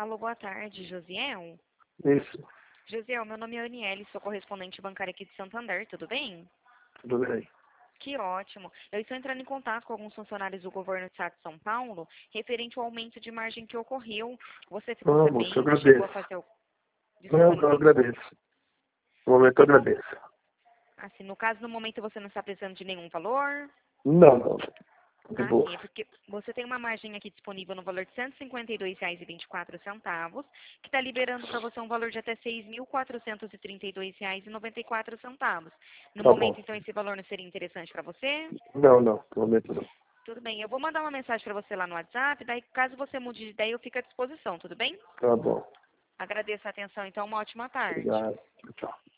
Alô, boa tarde, Josiel. Isso, Josiel, meu nome é Aniele, sou correspondente bancária aqui de Santander, tudo bem? tudo bem. Que ótimo. Eu estou entrando em contato com alguns funcionários do governo do estado de São Paulo, referente ao aumento de margem que ocorreu. Você ficou Não, moço, eu sabendo? Chegou a agradeço. fazer o... Desculpa, Não, não eu entendi. agradeço. No momento eu Chegou... agradeço. Assim, no caso, no momento você não está precisando de nenhum valor? Não, não. De Ah, boa. sim, é porque você tem uma margem aqui disponível no valor de R$ 152,24, que está liberando para você um valor de até R$ 6.432,94. No Tá bom. momento, então, esse valor não seria interessante para você? Não, não. No momento não. Tudo bem, eu vou mandar uma mensagem para você lá no WhatsApp, daí caso você mude de ideia, eu fico à disposição, tudo bem? Tá bom. Agradeço a atenção, então, uma ótima tarde. Obrigado. Tchau.